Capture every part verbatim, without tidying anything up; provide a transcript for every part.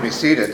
be seated.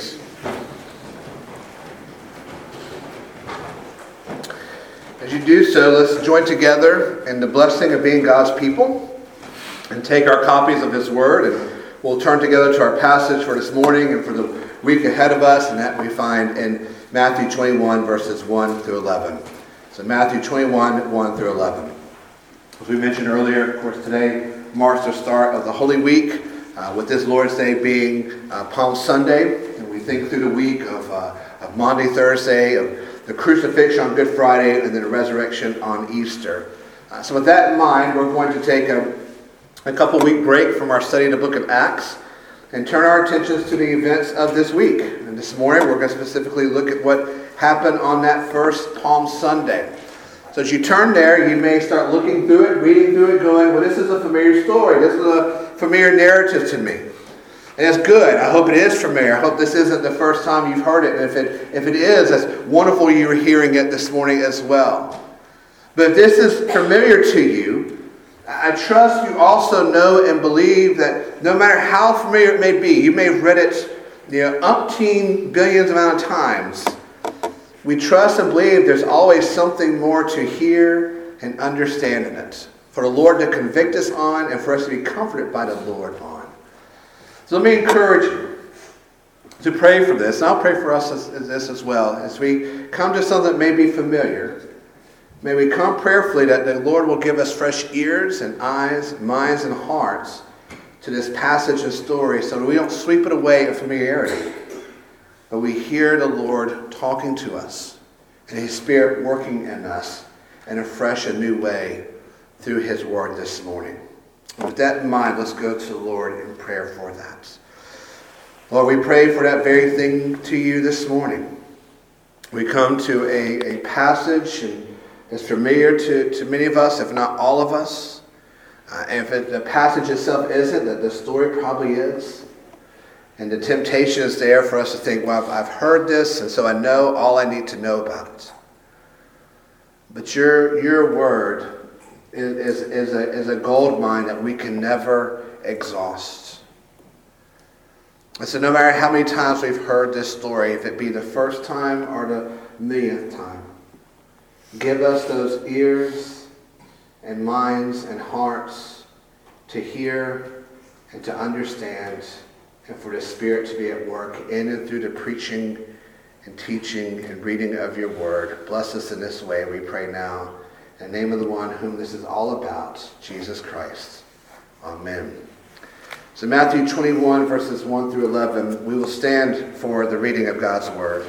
As you do so, let's join together in the blessing of being God's people and take our copies of His Word, and we'll turn together to our passage for this morning and for the week ahead of us, and that we find in Matthew twenty-one, verses one through eleven. So Matthew twenty-one, one through eleven. As we mentioned earlier, of course, today marks the start of the Holy Week, uh, with this Lord's Day being uh, Palm Sunday, and we think through the week of, uh, of Maundy Thursday, of the crucifixion on Good Friday, and then the resurrection on Easter. Uh, so with that in mind, we're going to take a, a couple week break from our study of the book of Acts and turn our attentions to the events of this week. And this morning, we're going to specifically look at what happened on that first Palm Sunday. So as you turn there, you may start looking through it, reading through it, going, well, this is a familiar story. This is a familiar narrative to me. And it's good. I hope it is familiar. I hope this isn't the first time you've heard it. And if it, if it is, it's wonderful you're hearing it this morning as well. But if this is familiar to you, I trust you also know and believe that no matter how familiar it may be, you may have read it, you know, umpteen billions amount of times. We trust and believe there's always something more to hear and understand in it, for the Lord to convict us on and for us to be comforted by the Lord on. So let me encourage you to pray for this, and I'll pray for us as, as this as well. As we come to something that may be familiar, may we come prayerfully that the Lord will give us fresh ears and eyes, minds and hearts to this passage and story, so that we don't sweep it away in familiarity, but we hear the Lord talking to us and His Spirit working in us in a fresh and new way through His Word this morning. And with that in mind, let's go to the Lord in prayer for that. Lord, we pray for that very thing to you this morning. We come to a, a passage and it's familiar to, to many of us, if not all of us. Uh, and if it, the passage itself isn't, that the story probably is. And the temptation is there for us to think, well, I've heard this, and so I know all I need to know about it. But your your word is, is, is, a, is a gold mine that we can never exhaust. And so no matter how many times we've heard this story, if it be the first time or the millionth time, give us those ears and minds and hearts to hear and to understand, and for the Spirit to be at work in and through the preaching and teaching and reading of your word. Bless us in this way, we pray now. In the name of the one whom this is all about, Jesus Christ. Amen. So Matthew twenty-one, verses one through eleven, we will stand for the reading of God's word.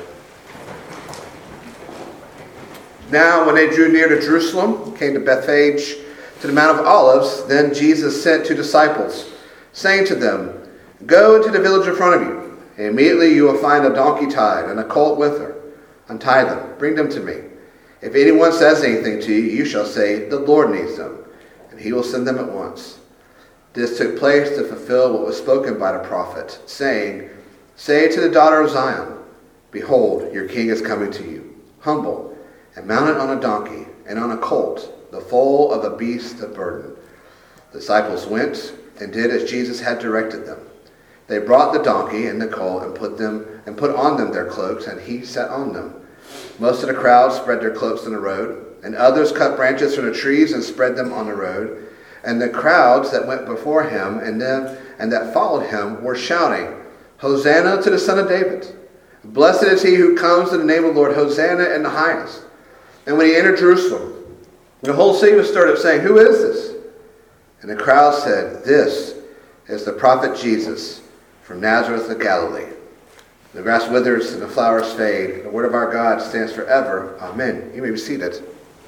Now, when they drew near to Jerusalem, came to Bethphage, to the Mount of Olives, then Jesus sent two disciples, saying to them, go into the village in front of you, and immediately you will find a donkey tied and a colt with her. Untie them, bring them to me. If anyone says anything to you, you shall say, the Lord needs them, and He will send them at once. This took place to fulfill what was spoken by the prophet, saying, say to the daughter of Zion, behold, your king is coming to you, humble, and mounted on a donkey, and on a colt, the foal of a beast of burden. The disciples went and did as Jesus had directed them. They brought the donkey and the colt and put them and put on them their cloaks, and He sat on them. Most of the crowd spread their cloaks on the road, and others cut branches from the trees and spread them on the road. And the crowds that went before Him and them and that followed Him were shouting, Hosanna to the Son of David! Blessed is He who comes in the name of the Lord! Hosanna in the highest! And when He entered Jerusalem, the whole city was stirred up, saying, who is this? And the crowd said, this is the prophet Jesus from Nazareth of Galilee. The grass withers and the flowers fade. The word of our God stands forever. Amen. You may be seated.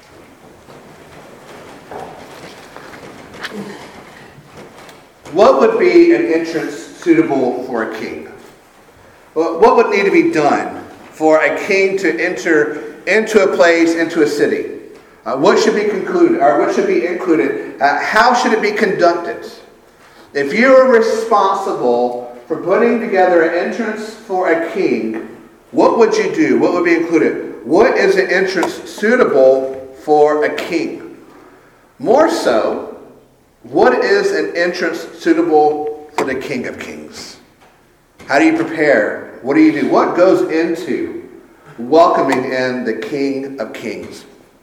What would be an entrance suitable for a king? What would need to be done for a king to enter into a place, into a city? Uh, what should be concluded, or what should be included? Uh, how should it be conducted? If you are responsible for putting together an entrance for a king, what would you do? What would be included? What is an entrance suitable for a king? More so, what is an entrance suitable for the King of Kings? How do you prepare prepare? What do you do? What goes into welcoming in the King of Kings?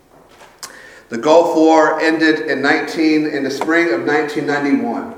The Gulf War ended in nineteen in the spring of nineteen ninety-one.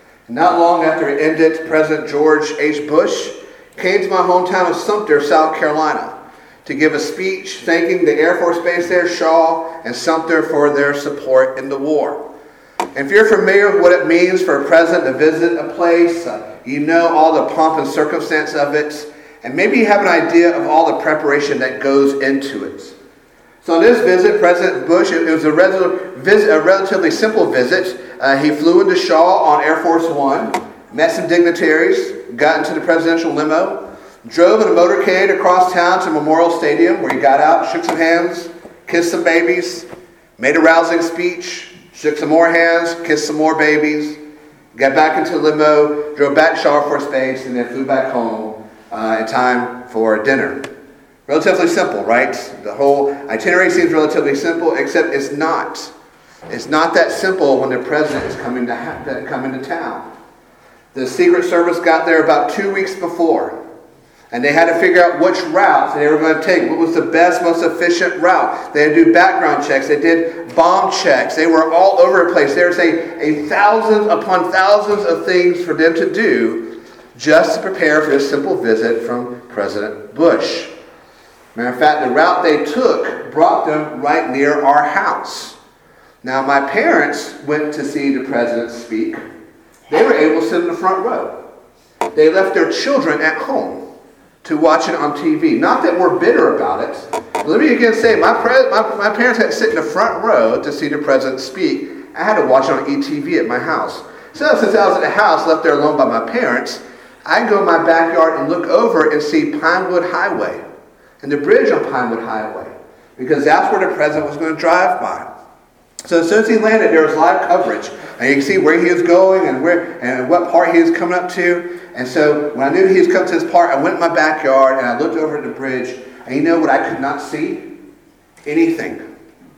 Not long after it ended, President George H. Bush came to my hometown of Sumter, South Carolina, to give a speech thanking the Air Force Base there, Shaw and Sumter, for their support in the war. And if you're familiar with what it means for a president to visit a place, uh, you know all the pomp and circumstance of it, and maybe you have an idea of all the preparation that goes into it. So on this visit, President Bush, it was a, rel- visit, a relatively simple visit. Uh, he flew into Shaw on Air Force One, met some dignitaries, got into the presidential limo, drove in a motorcade across town to Memorial Stadium, where he got out, shook some hands, kissed some babies, made a rousing speech, shook some more hands, kissed some more babies, got back into the limo, drove back to Shaw Air Force Base, and then flew back home uh, in time for dinner. Relatively simple, right? The whole itinerary seems relatively simple, except it's not. It's not that simple when the president is coming to ha- coming to town. The Secret Service got there about two weeks before, and they had to figure out which routes they were going to take. What was the best, most efficient route? They had to do background checks. They did bomb checks. They were all over the place. There's a, a thousands upon thousands of things for them to do just to prepare for this simple visit from President Bush. Matter of fact, the route they took brought them right near our house. Now, my parents went to see the president speak. They were able to sit in the front row. They left their children at home to watch it on T V. Not that we're bitter about it. But let me again say, my, pre- my, my parents had to sit in the front row to see the president speak. I had to watch it on E T V at my house. So since I was at the house, left there alone by my parents, I can go in my backyard and look over and see Pinewood Highway and the bridge on Pinewood Highway, because that's where the president was going to drive by. So as soon as he landed, there was live coverage, and you can see where he was going and where and what part he was coming up to. And so when I knew he was coming to this part, I went in my backyard and I looked over at the bridge, and you know what I could not see? Anything.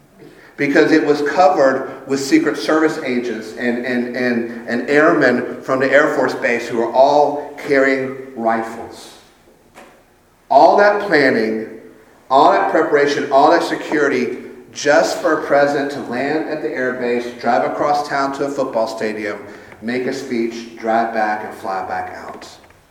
Because it was covered with Secret Service agents and, and, and, and airmen from the Air Force Base who were all carrying rifles. All that planning, all that preparation, all that security, just for a president to land at the air base, drive across town to a football stadium, make a speech, drive back, and fly back out.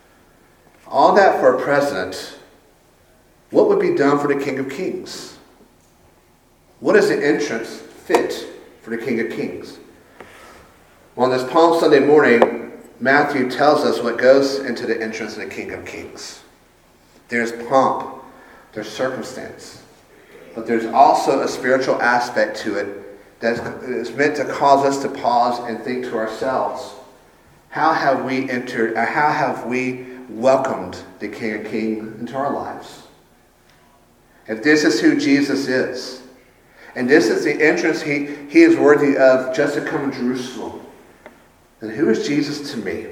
All that for a president. What would be done for the King of Kings? What is the entrance fit for the King of Kings? Well, on this Palm Sunday morning, Matthew tells us what goes into the entrance of the King of Kings. There's pomp, there's circumstance, but there's also a spiritual aspect to it that is meant to cause us to pause and think to ourselves, how have we entered, or how have we welcomed the King of Kings into our lives? If this is who Jesus is, and this is the entrance he, he is worthy of just to come to Jerusalem, then who is Jesus to me?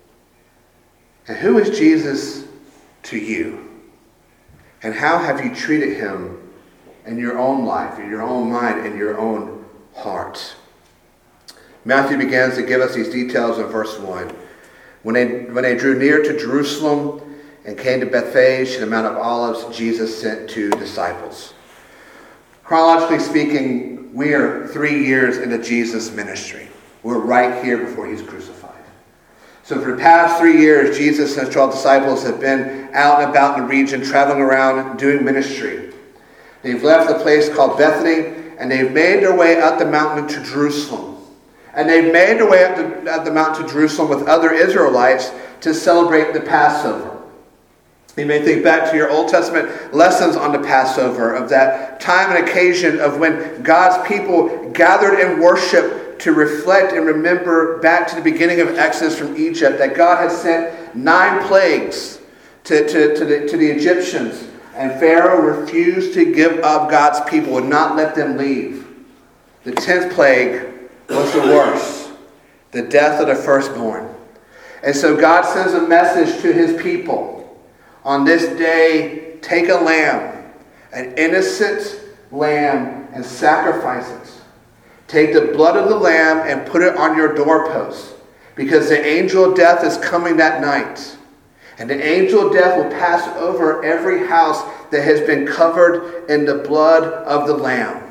And who is Jesus to you? And how have you treated him in your own life, in your own mind, in your own heart? Matthew begins to give us these details in verse one. When they, when they drew near to Jerusalem and came to Bethphage, the Mount of Olives, Jesus sent two disciples. Chronologically speaking, we are three years into Jesus' ministry. We're right here before he's crucified. So for the past three years, Jesus and his twelve disciples have been out and about in the region, traveling around, doing ministry. They've left the place called Bethany, and they've made their way up the mountain to Jerusalem. And they've made their way up the, up the mountain to Jerusalem with other Israelites to celebrate the Passover. You may think back to your Old Testament lessons on the Passover, of that time and occasion of when God's people gathered in worship to reflect and remember back to the beginning of Exodus from Egypt, that God had sent nine plagues to, to, to, the, to the Egyptians, and Pharaoh refused to give up God's people, would not let them leave. The tenth plague was the worst, the death of the firstborn. And so God sends a message to his people. On this day, take a lamb, an innocent lamb, and sacrifice it. Take the blood of the lamb and put it on your doorpost, because the angel of death is coming that night. And the angel of death will pass over every house that has been covered in the blood of the Lamb.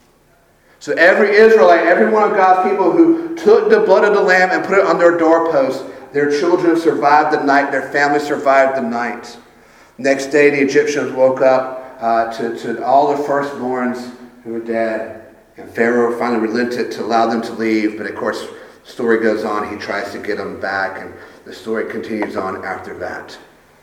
So every Israelite, every one of God's people who took the blood of the Lamb and put it on their doorposts, their children survived the night, their family survived the night. Next day, the Egyptians woke up uh, to, to all the firstborns who were dead. And Pharaoh finally relented to allow them to leave. But of course, the story goes on. He tries to get them back. And the story continues on after that.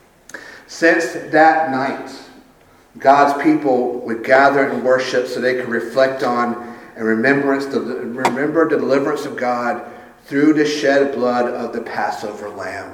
Since that night, God's people would gather and worship so they could reflect on and remembrance the, remember the deliverance of God through the shed blood of the Passover lamb.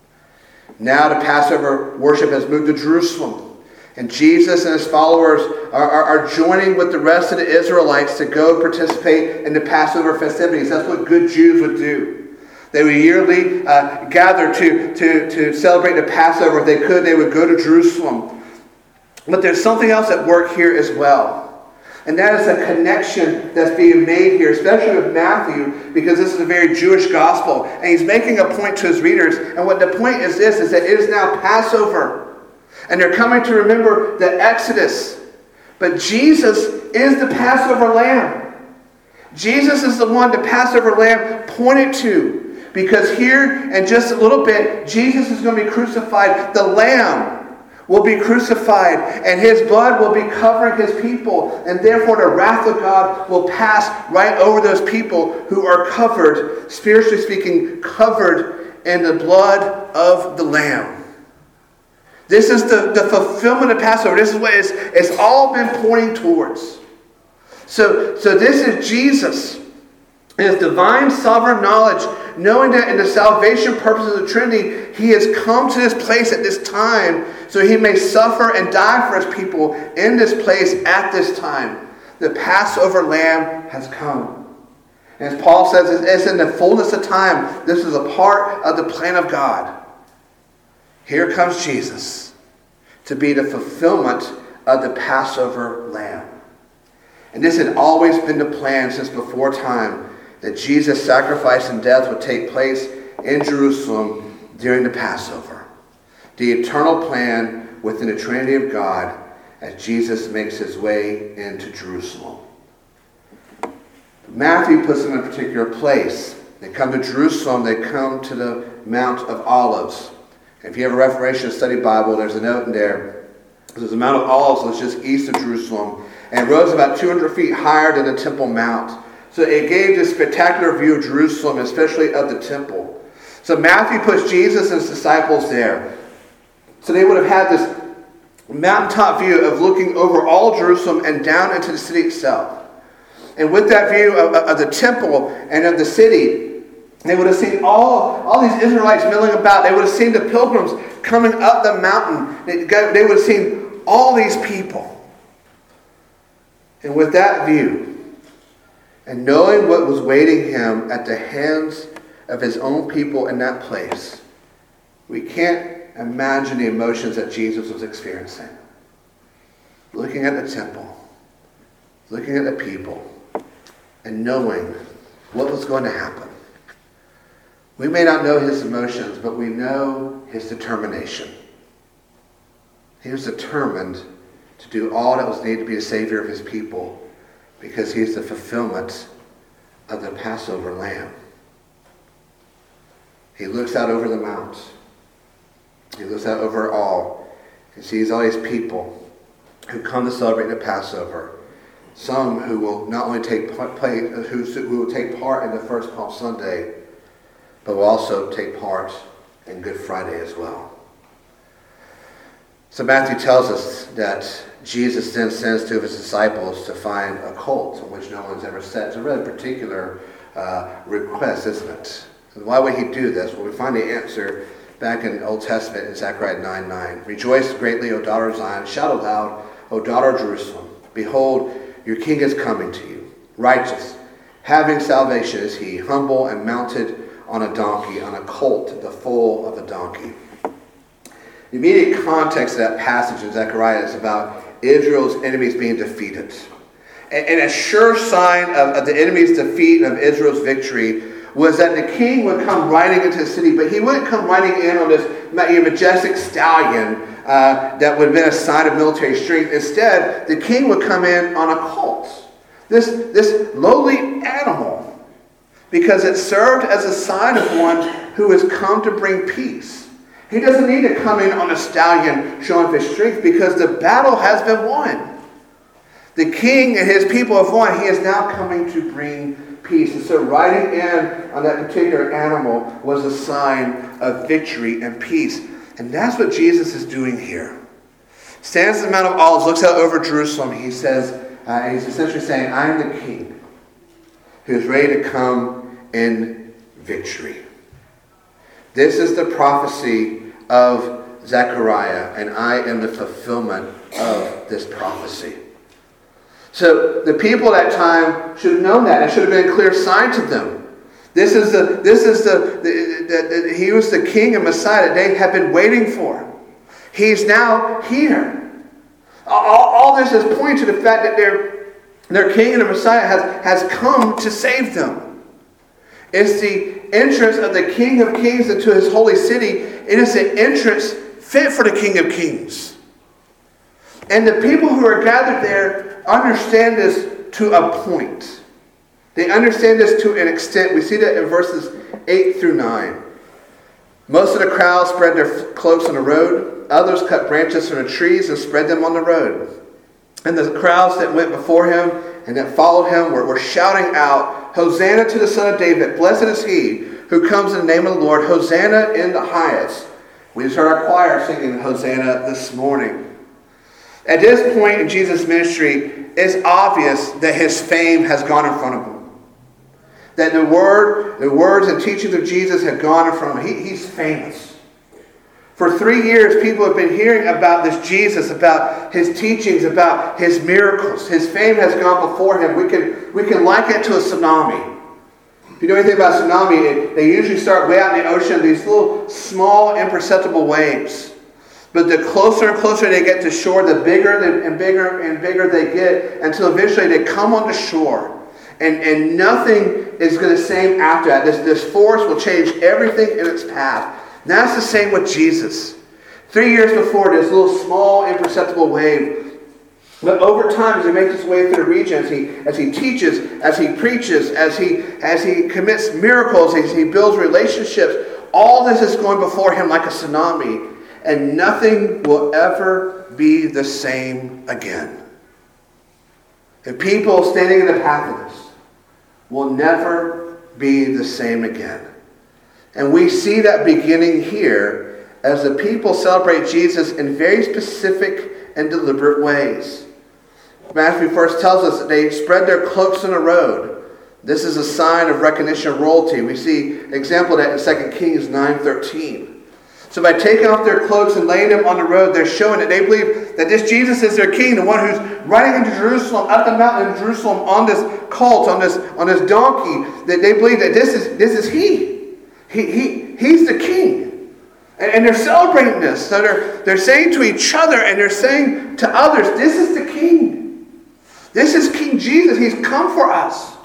Now the Passover worship has moved to Jerusalem. And Jesus and his followers are, are, are joining with the rest of the Israelites to go participate in the Passover festivities. That's what good Jews would do. They would yearly uh, gather to, to, to celebrate the Passover. If they could, they would go to Jerusalem. But there's something else at work here as well. And that is a connection that's being made here, especially with Matthew, because this is a very Jewish gospel. And he's making a point to his readers. And what the point is this, is that it is now Passover. And they're coming to remember the Exodus. But Jesus is the Passover lamb. Jesus is the one the Passover lamb pointed to. Because here in just a little bit, Jesus is going to be crucified. The lamb will be crucified. And his blood will be covering his people. And therefore the wrath of God will pass right over those people who are covered, spiritually speaking, covered in the blood of the lamb. This is the, the fulfillment of Passover. This is what it's, it's all been pointing towards. So, so this is Jesus in his divine sovereign knowledge, knowing that in the salvation purposes of the Trinity, he has come to this place at this time so he may suffer and die for his people in this place at this time. The Passover lamb has come. And as Paul says, it's in the fullness of time. This is a part of the plan of God. Here comes Jesus to be the fulfillment of the Passover lamb. And this had always been the plan since before time, that Jesus' sacrifice and death would take place in Jerusalem during the Passover. The eternal plan within the Trinity of God as Jesus makes his way into Jerusalem. Matthew puts them in a particular place. They come to Jerusalem, they come to the Mount of Olives. If you have a Reformation Study Bible, there's a note in there. There's a Mount of Olives, it's just east of Jerusalem. And it rose about two hundred feet higher than the Temple Mount. So it gave this spectacular view of Jerusalem, especially of the temple. So Matthew puts Jesus and his disciples there. So they would have had this mountaintop view of looking over all Jerusalem and down into the city itself. And with that view of, of the temple and of the city, they would have seen all, all these Israelites milling about. They would have seen the pilgrims coming up the mountain. They, they would have seen all these people. And with that view, and knowing what was waiting him at the hands of his own people in that place, we can't imagine the emotions that Jesus was experiencing. Looking at the temple, looking at the people, and knowing what was going to happen. We may not know his emotions, but we know his determination. He was determined to do all that was needed to be a savior of his people, because he is the fulfillment of the Passover lamb. He looks out over the mount. He looks out over all and sees all these people who come to celebrate the Passover. Some who will not only take part, play, who, who will take part in the first Palm Sunday, but will also take part in Good Friday as well. So Matthew tells us that Jesus then sends two of his disciples to find a colt on which no one's ever sat. It's a really particular uh, request, isn't it? And why would he do this? Well, we find the answer back in the Old Testament in Zechariah nine nine. Rejoice greatly, O daughter of Zion. Shout aloud, O daughter of Jerusalem. Behold, your king is coming to you. Righteous, having salvation is he, humble and mounted on a donkey, on a colt, the foal of a donkey. The immediate context of that passage in Zechariah is about Israel's enemies being defeated. And, and a sure sign of, of the enemy's defeat and of Israel's victory was that the king would come riding into the city, but he wouldn't come riding in on this majestic stallion uh, that would have been a sign of military strength. Instead, the king would come in on a colt, this, this lowly animal, because it served as a sign of one who has come to bring peace. He doesn't need to come in on a stallion showing his strength because the battle has been won. The king and his people have won. He is now coming to bring peace. And so riding in on that particular animal was a sign of victory and peace. And that's what Jesus is doing here. Stands at the Mount of Olives, looks out over Jerusalem. He says, uh, he's essentially saying, I am the king who is ready to come in victory. This is the prophecy of Zechariah, and I am the fulfillment of this prophecy. So the people at that time should have known that. It should have been a clear sign to them. This is the this is the, the, the, the he was the king and Messiah that they had been waiting for. He's now here. All, all this is pointing to the fact that their their king and the Messiah has, has come to save them. It's the entrance of the King of Kings into his holy city. It is the entrance fit for the King of Kings. And the people who are gathered there understand this to a point. They understand this to an extent. We see that in verses eight through nine. Most of the crowd spread their cloaks on the road. Others cut branches from the trees and spread them on the road. And the crowds that went before him and that followed him were, were shouting out, Hosanna to the Son of David. Blessed is he who comes in the name of the Lord. Hosanna in the highest. We just heard our choir singing Hosanna this morning. At this point in Jesus' ministry, it's obvious that his fame has gone in front of him. That the word, the words and teachings of Jesus have gone in front of him. He, he's famous. For three years, people have been hearing about this Jesus, about his teachings, about his miracles. His fame has gone before him. We can, we can liken it to a tsunami. If you know anything about tsunami, it, they usually start way out in the ocean, these little small, imperceptible waves. But the closer and closer they get to shore, the bigger and bigger and bigger they get, until eventually they come onto shore. And, and nothing is going to same after that. This, this force will change everything in its path. That's the same with Jesus. Three years before, this little small, imperceptible wave. But over time, as he makes his way through the region, as he, as he teaches, as he preaches, as he, as he commits miracles, as he builds relationships, all this is going before him like a tsunami. And nothing will ever be the same again. The people standing in the path of this will never be the same again. And we see that beginning here as the people celebrate Jesus in very specific and deliberate ways. Matthew first tells us that they spread their cloaks on the road. This is a sign of recognition of royalty. We see an example of that in Second Kings nine thirteen. So by taking off their cloaks and laying them on the road, they're showing that they believe that this Jesus is their king, the one who's riding into Jerusalem, up the mountain in Jerusalem on this colt, on this, on this donkey, that they believe that this is, this is he. He, he, he's the king. And, and they're celebrating this. So they're, they're saying to each other and they're saying to others, this is the king. This is King Jesus. He's come for us.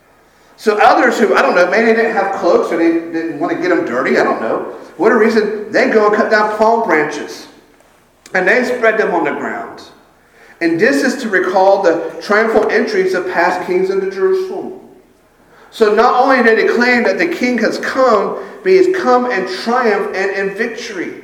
So others who, I don't know, maybe they didn't have cloaks or they didn't want to get them dirty. I don't know. Whatever reason, they go and cut down palm branches. And they spread them on the ground. And this is to recall the triumphal entries of past kings into Jerusalem. So not only did they claim that the king has come, but he has come in triumph and in victory.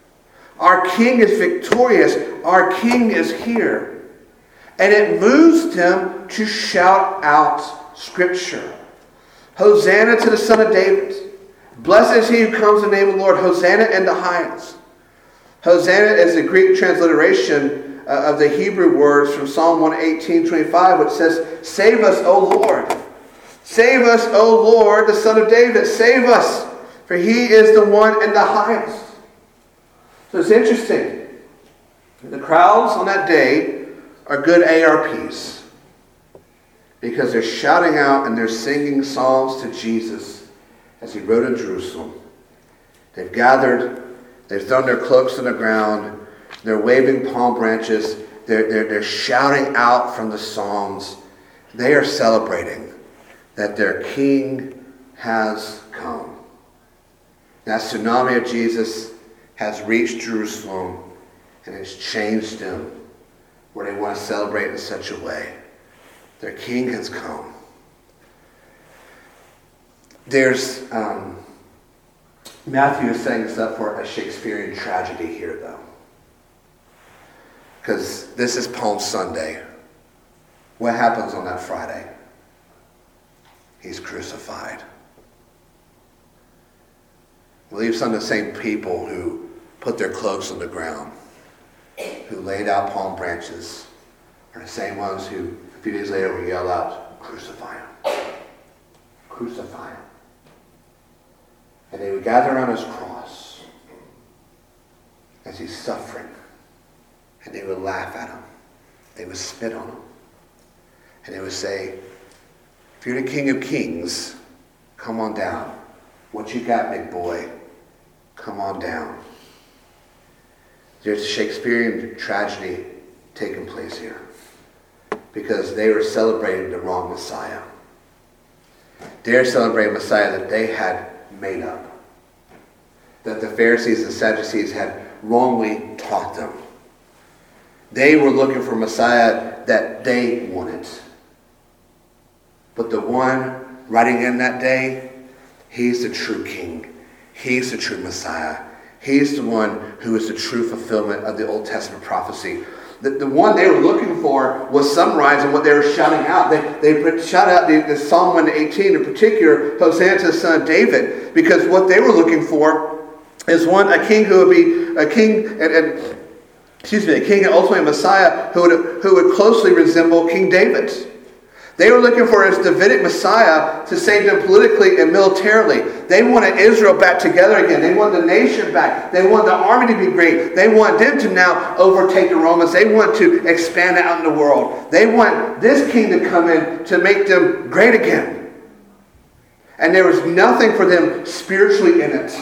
Our king is victorious. Our king is here. And it moves them to shout out scripture. Hosanna to the Son of David. Blessed is he who comes in the name of the Lord. Hosanna in the highest. Hosanna is the Greek transliteration uh, of the Hebrew words from Psalm one eighteen twenty-five, which says, Save us, O Lord. Save us, O Lord, the Son of David. Save us, for he is the one in the highest. So it's interesting. The crowds on that day are good A R Ps because they're shouting out and they're singing psalms to Jesus as he rode in Jerusalem. They've gathered, they've thrown their cloaks on the ground, they're waving palm branches, they're, they're, they're shouting out from the psalms. They are celebrating that their king has come. That tsunami of Jesus has reached Jerusalem and has changed them, where they want to celebrate in such a way. Their king has come. There's, um, Matthew is setting us up for a Shakespearean tragedy here, though. Because this is Palm Sunday. What happens on that Friday? He's crucified. We leave some of the same people who put their cloaks on the ground, who laid out palm branches, are the same ones who a few days later will yell out, crucify him. Crucify him. And they would gather around his cross as he's suffering. And they would laugh at him. They would spit on him. And they would say, if you're the King of Kings, come on down. What you got, big boy? Come on down. There's a Shakespearean tragedy taking place here because they were celebrating the wrong Messiah. They're celebrating a Messiah that they had made up, that the Pharisees and Sadducees had wrongly taught them. They were looking for a Messiah that they wanted. But the one riding in that day, he's the true king. He's the true Messiah. He's the one who is the true fulfillment of the Old Testament prophecy. The, the one they were looking for was summarized in what they were shouting out. They, they shouted out the, the Psalm one eighteen, in particular, Hosanna to the Son of David, because what they were looking for is one, a king who would be a king, and, and excuse me, a king and ultimately a Messiah who would, who would closely resemble King David. They were looking for his Davidic Messiah to save them politically and militarily. They wanted Israel back together again. They wanted the nation back. They wanted the army to be great. They wanted them to now overtake the Romans. They want to expand out in the world. They want this king to come in to make them great again. And there was nothing for them spiritually in it.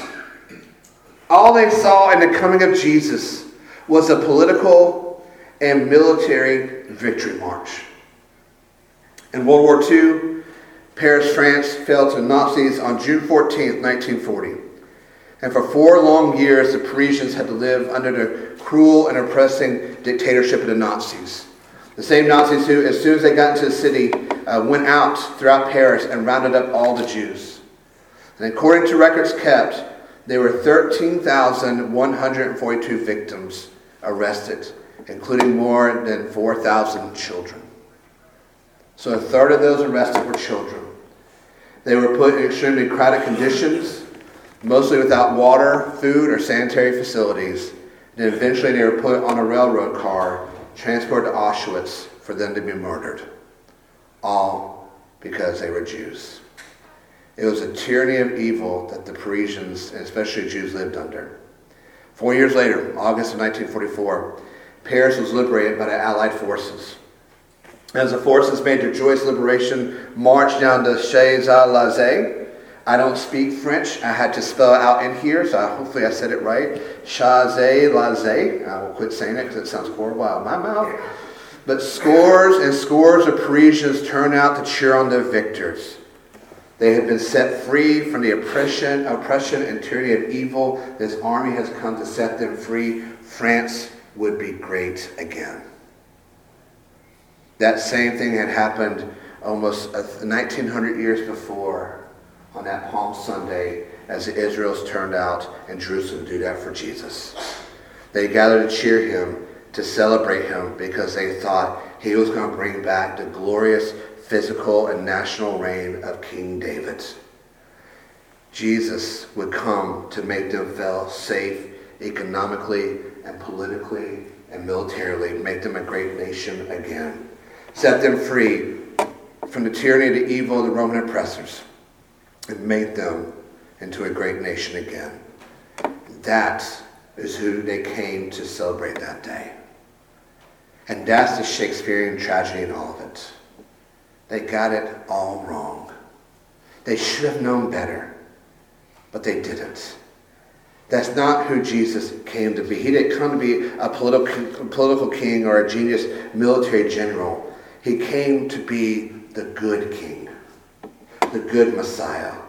All they saw in the coming of Jesus was a political and military victory march. In World War Two, Paris, France fell to the Nazis on June fourteenth, nineteen forty. And for four long years, the Parisians had to live under the cruel and oppressing dictatorship of the Nazis. The same Nazis who, as soon as they got into the city, uh, went out throughout Paris and rounded up all the Jews. And according to records kept, there were thirteen thousand one hundred forty-two victims arrested, including more than four thousand children. So a third of those arrested were children. They were put in extremely crowded conditions, mostly without water, food, or sanitary facilities. And eventually they were put on a railroad car, transported to Auschwitz for them to be murdered. All because they were Jews. It was a tyranny of evil that the Parisians, and especially Jews, lived under. Four years later, August of nineteen forty-four, Paris was liberated by the Allied forces. As the forces made their joyous liberation march down the Champs-Élysées. I don't speak French. I had to spell it out in here, so hopefully I said it right. Champs-Élysées. I will quit saying it because it sounds horrible out of my mouth. But scores and scores of Parisians turned out to cheer on their victors. They had been set free from the oppression, oppression and tyranny of evil. This army has come to set them free. France would be great again. That same thing had happened almost nineteen hundred years before on that Palm Sunday as the Israelites turned out in Jerusalem to do that for Jesus. They gathered to cheer him, to celebrate him, because they thought he was going to bring back the glorious physical and national reign of King David. Jesus would come to make them feel safe economically and politically and militarily, make them a great nation again. Set them free from the tyranny of the evil of the Roman oppressors and made them into a great nation again. That is who they came to celebrate that day. And that's the Shakespearean tragedy in all of it. They got it all wrong. They should have known better, but they didn't. That's not who Jesus came to be. He didn't come to be a political, political king or a genius military general. He came to be the good king, the good Messiah,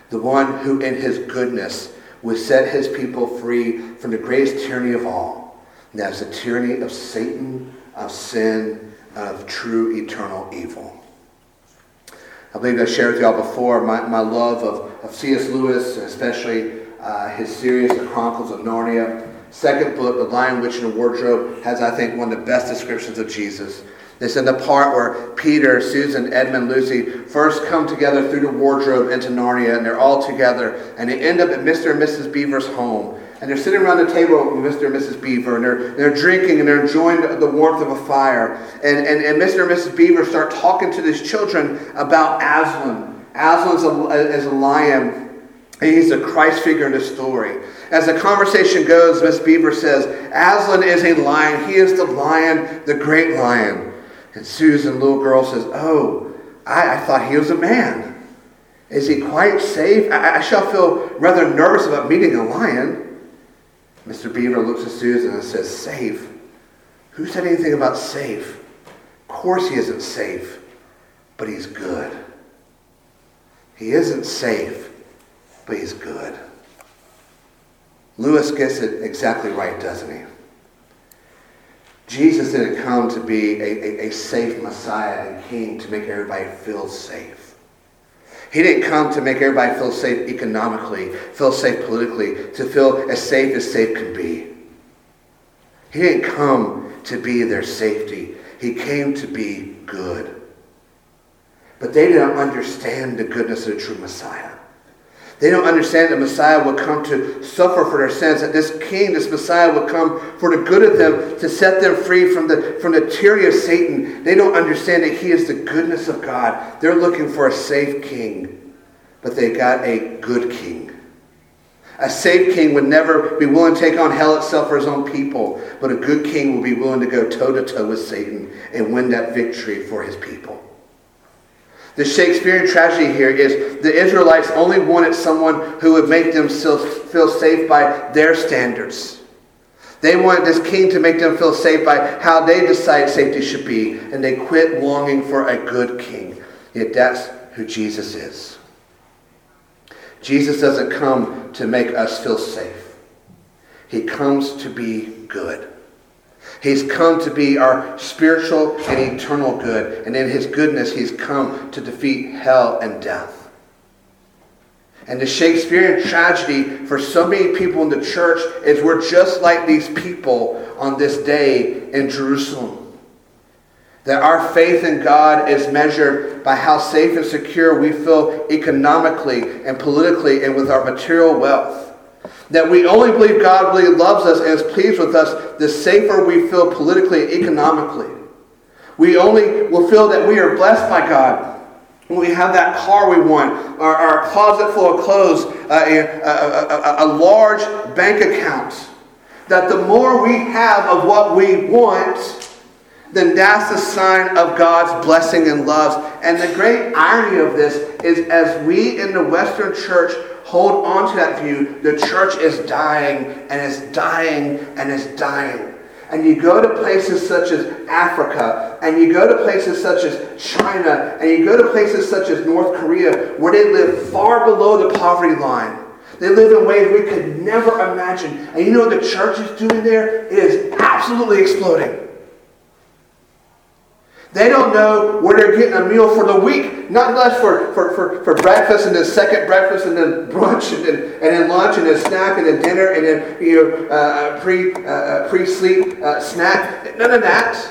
The one who in his goodness would set his people free from the greatest tyranny of all. And that's the tyranny of Satan, of sin, of true eternal evil. I believe I shared with y'all before my, my love of, of C S Lewis, especially uh, his series, The Chronicles of Narnia. Second book, The Lion, Witch, and the Wardrobe, has, I think, one of the best descriptions of Jesus. It's in the part where Peter, Susan, Edmund, Lucy first come together through the wardrobe into Narnia, and they're all together, and they end up at Mister and Missus Beaver's home. And they're sitting around the table with Mister and Missus Beaver, and they're, they're drinking, and they're enjoying the, the warmth of a fire. And, and, and Mister and Missus Beaver start talking to these children about Aslan. Aslan's a, is a lion. He's a Christ figure in the story. As the conversation goes, Miss Beaver says, Aslan is a lion. He is the lion, the great lion. And Susan, little girl, says, oh, I, I thought he was a man. Is he quite safe? I, I shall feel rather nervous about meeting a lion. Mister Beaver looks at Susan and says, safe? Who said anything about safe? Of course he isn't safe, but he's good. He isn't safe, but he's good. Lewis gets it exactly right, doesn't he? Jesus didn't come to be a, a, a safe Messiah and King to make everybody feel safe. He didn't come to make everybody feel safe economically, feel safe politically, to feel as safe as safe can be. He didn't come to be their safety. He came to be good. But they didn't understand the goodness of the true Messiah. They don't understand that Messiah would come to suffer for their sins, that this king, this Messiah would come for the good of them, to set them free from the, from the tyranny of Satan. They don't understand that he is the goodness of God. They're looking for a safe king, but they got a good king. A safe king would never be willing to take on hell itself for his own people, but a good king will be willing to go toe-to-toe with Satan and win that victory for his people. The Shakespearean tragedy here is the Israelites only wanted someone who would make them feel safe by their standards. They wanted this king to make them feel safe by how they decide safety should be, and they quit longing for a good king. Yet that's who Jesus is. Jesus doesn't come to make us feel safe. He comes to be good. He's come to be our spiritual and eternal good. And in his goodness, he's come to defeat hell and death. And the Shakespearean tragedy for so many people in the church is we're just like these people on this day in Jerusalem. That our faith in God is measured by how safe and secure we feel economically and politically and with our material wealth. That we only believe God really loves us and is pleased with us the safer we feel politically and economically. We only will feel that we are blessed by God when we have that car we want, or our closet full of clothes, uh, a, a, a, a large bank account. That the more we have of what we want, then that's the sign of God's blessing and love. And the great irony of this is as we in the Western church hold on to that view, the church is dying and is dying and is dying. And you go to places such as Africa, and you go to places such as China, and you go to places such as North Korea, where they live far below the poverty line. They live in ways we could never imagine. And you know what the church is doing there? It is absolutely exploding. They don't know where they're getting a meal for the week. Not less for, for, for, for breakfast and then second breakfast and then brunch and then, and then lunch and then snack and then dinner and then you know uh, pre uh, pre-sleep uh, snack. None of that.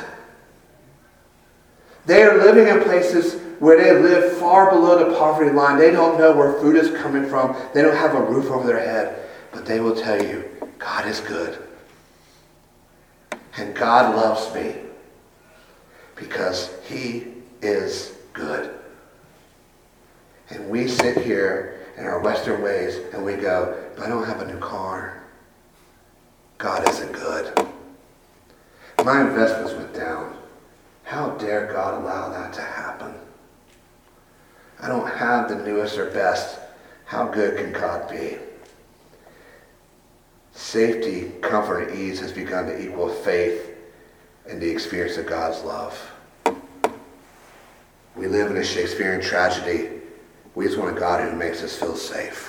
They are living in places where they live far below the poverty line. They don't know where food is coming from. They don't have a roof over their head. But they will tell you, God is good. And God loves me. Because he is good. And we sit here in our Western ways and we go, but I don't have a new car. God isn't good. My investments went down. How dare God allow that to happen? I don't have the newest or best. How good can God be? Safety, comfort, and ease has begun to equal faith in the experience of God's love. We live in a Shakespearean tragedy We just want a God who makes us feel safe.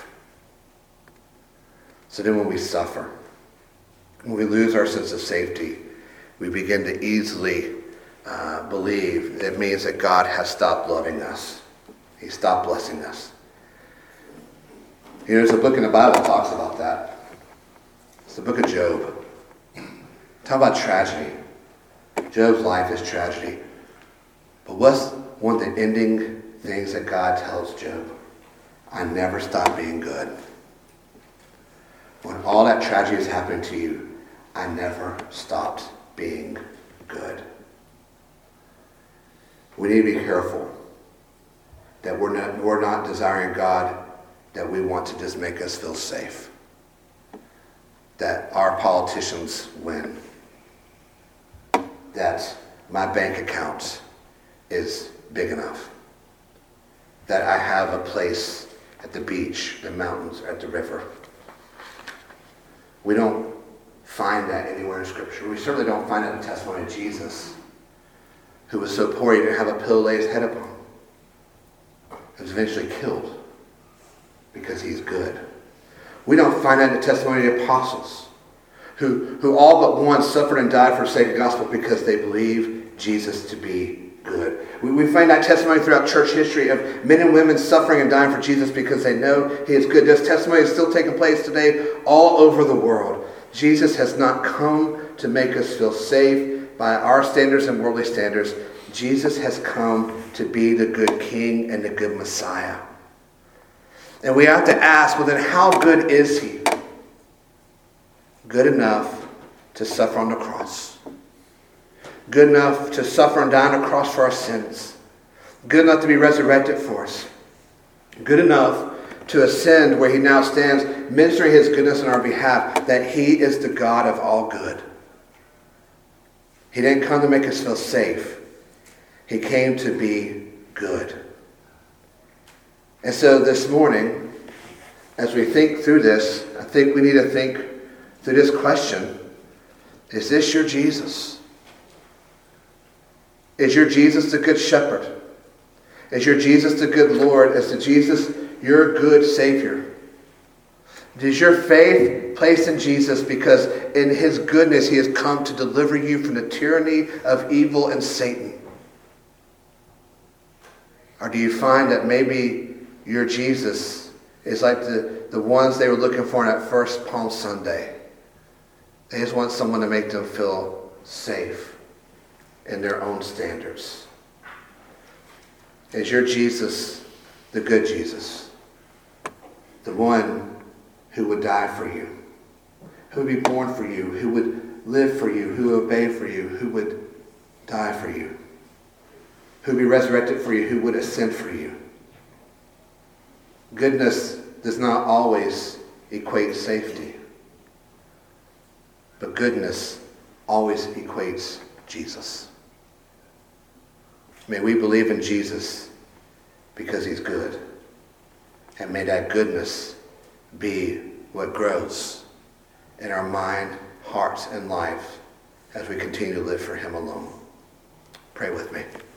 So then when we suffer, when we lose our sense of safety, we begin to easily uh, believe it means that God has stopped loving us. He stopped blessing us. You know, there's a book in the Bible that talks about that. It's the book of Job. Talk about tragedy. Job's life is tragedy. But what's one of the ending things that God tells Job? I never stop being good. When all that tragedy is happening to you, I never stopped being good. We need to be careful that we're not, we're not desiring God that we want to just make us feel safe. That our politicians win. That my bank account is big enough. That I have a place at the beach, the mountains, or at the river. We don't find that anywhere in Scripture. We certainly don't find it in the testimony of Jesus, who was so poor he didn't have a pillow to lay his head upon. He was eventually killed because he's good. We don't find that in the testimony of the apostles, who, who all but one suffered and died for the sake of the gospel because they believe Jesus to be good. We, we find that testimony throughout church history of men and women suffering and dying for Jesus because they know he is good. This testimony is still taking place today all over the world. Jesus has not come to make us feel safe by our standards and worldly standards. Jesus has come to be the good King and the good Messiah. And we have to ask, well then how good is he? Good enough to suffer on the cross. Good enough to suffer and die on the cross for our sins. Good enough to be resurrected for us. Good enough to ascend where he now stands, ministering his goodness on our behalf, that he is the God of all good. He didn't come to make us feel safe. He came to be good. And so this morning, as we think through this, I think we need to think through this question. Is this your Jesus? Is your Jesus the good shepherd? Is your Jesus the good Lord? Is the Jesus your good Savior? Is your faith placed in Jesus because in his goodness he has come to deliver you from the tyranny of evil and Satan? Or do you find that maybe your Jesus is like the, the ones they were looking for on that first Palm Sunday? They just want someone to make them feel safe in their own standards. Is your Jesus the good Jesus? The one who would die for you, who would be born for you, who would live for you, who would obey for you, who would die for you, who would be resurrected for you, who would ascend for you. Goodness does not always equate safety, but goodness always equates Jesus. May we believe in Jesus because he's good. And may that goodness be what grows in our mind, hearts, and life as we continue to live for him alone. Pray with me.